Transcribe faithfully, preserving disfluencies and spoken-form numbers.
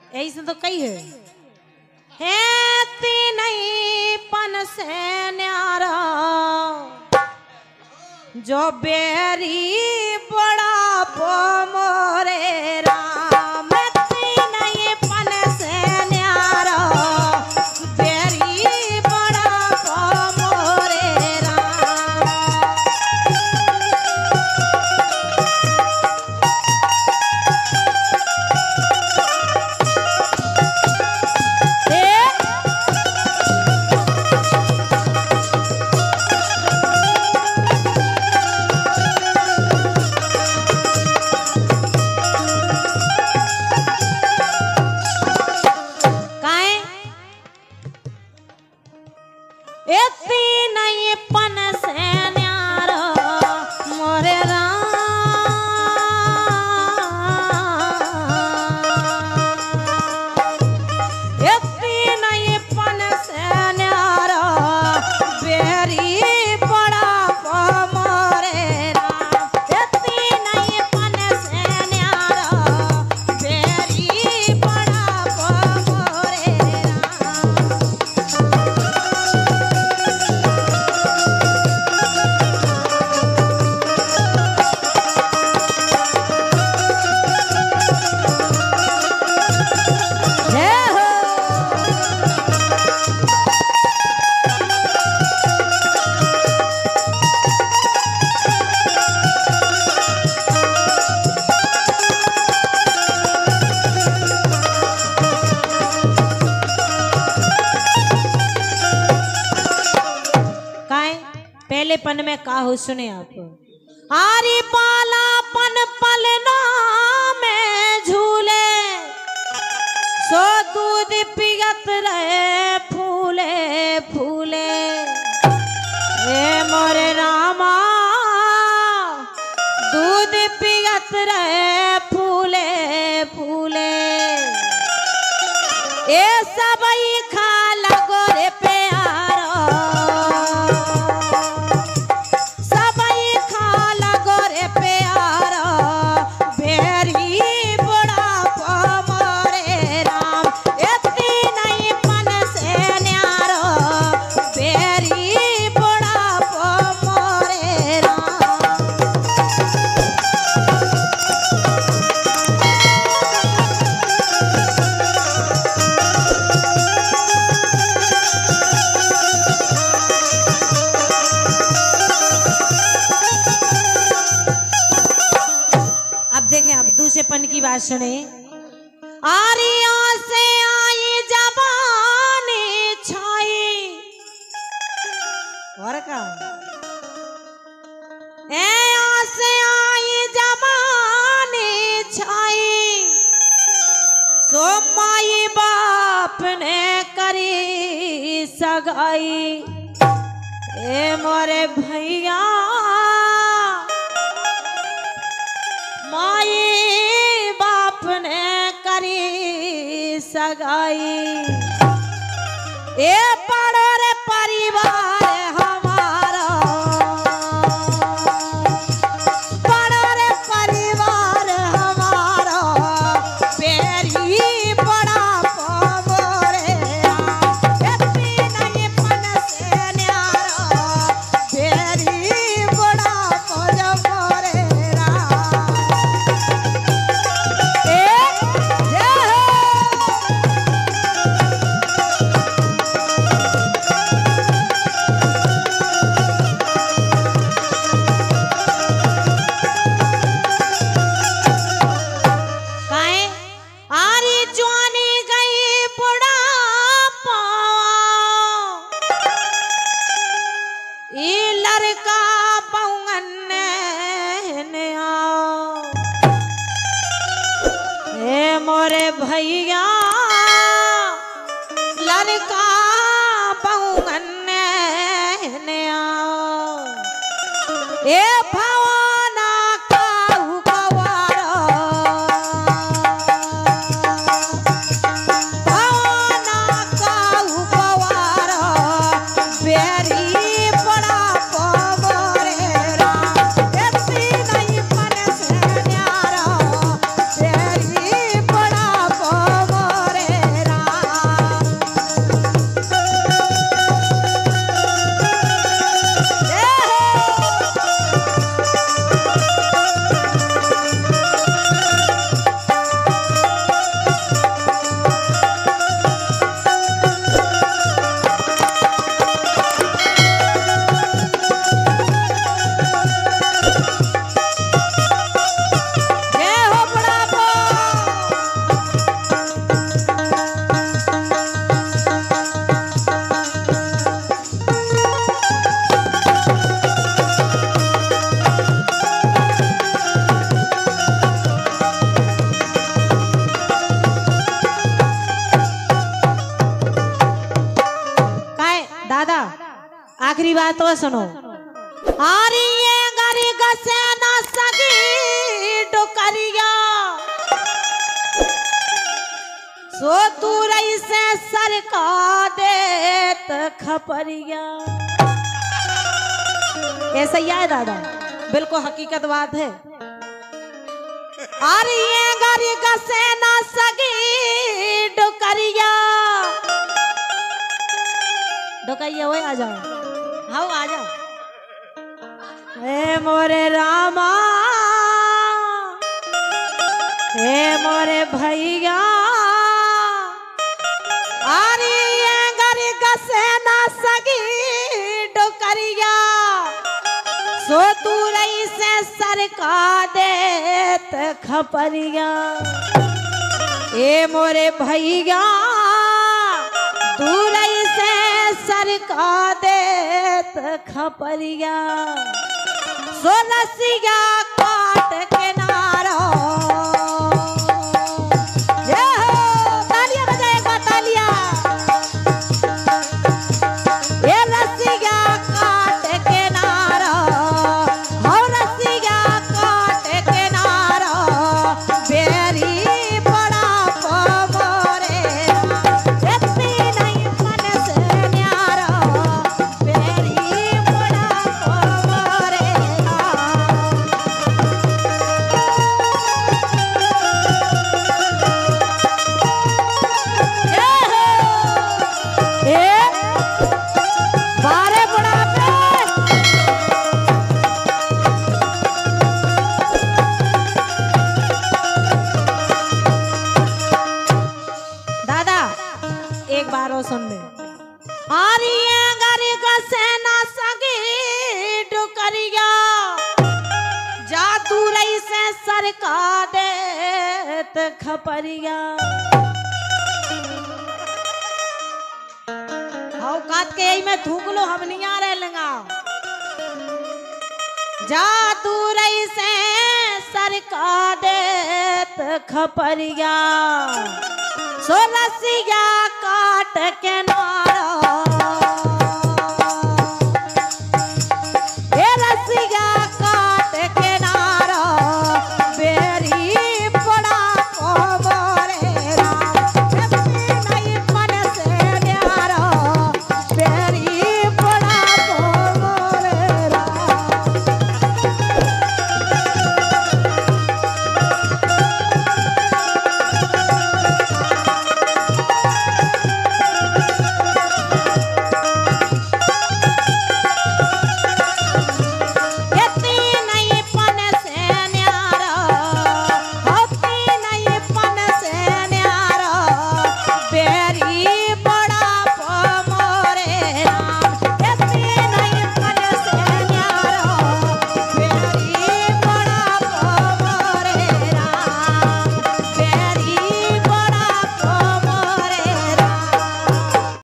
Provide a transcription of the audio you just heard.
ऐसे तो कई है है तीन पन से न्यारा जो बेरी बड़ा पो मोरे राम तीन पन से न्यारा बेरी बड़ा पो मोरे राम। पहले पन में का हो सुने आप। आरी पाला पन पलना में झूले सो दूध पियत रहे फूले फूले ए मोरे रामा दूध पियत रहे फूले फूले ए सबई खा लगो रे प्यारो सबई खा लगो रे प्यारो बेरी बड़ा पो मोरे राम एती नहीं पन से न्यारो बेरी बड़ा पो मोरे राम। देखें अब दूसरे पन की बात सुने। आरियों से आई जबानी छाई और का ए से आई जबानी छाई सो माई बाप ने करी सगाई ए मोरे भैया माई बाप ने करी सगाई ए बड़ो रे परिवार हमारा बड़ो रे परिवार हमारा बेरी बड़ा पो मोरे एती नहीं पन से न्यारा बेरी बड़ा पो मोरे मोरे भैया लड़का बहुगन्ने ने आओ ए भवाना काहू गवारो भवाना काहू गवारो बेरी बड़ा पो मोरे राम एती नहीं पन से न्यारो बेरी बड़ा पो मोरे गीतवा सुनो। आरी ये गरी गसे ना सगी डोकरिया सो दूरई से सरका देत खपरिया। ऐसा ही है दादा, बिल्कुल हकीकत बात है। अरे ये गरी गसे ना सगी डोकरिया डोकरिया वही आ जाओ, हाँ आ जाओ। हे मोरे रामा हे मोरे भैया अरे ये गरी गसे ना सगी डोकरिया सो दूरई से सरका देत खपरिया। ए मोरे भैया दूरई से सरका देत खपरिया सो रसिया काट के नारो। ये हो तालियां बजाएगा तालियां। ये रसिया काट के नारो हो रसिया काट के नारो बेरी बड़ा पमोरे एत्ती नहीं मन से न्यारो बेरी बड़ा पमोरे। बारे बड़ा दादा एक बार और सुन ले। आरी ये गरी गसे ना सगी डुकरिया जा दूरई से सरका देत खपरिया। औकात के यही में थूक लो हम नहीं आ रहे लगा जा दूरई से सरका देत खपरिया सो रसिया काट के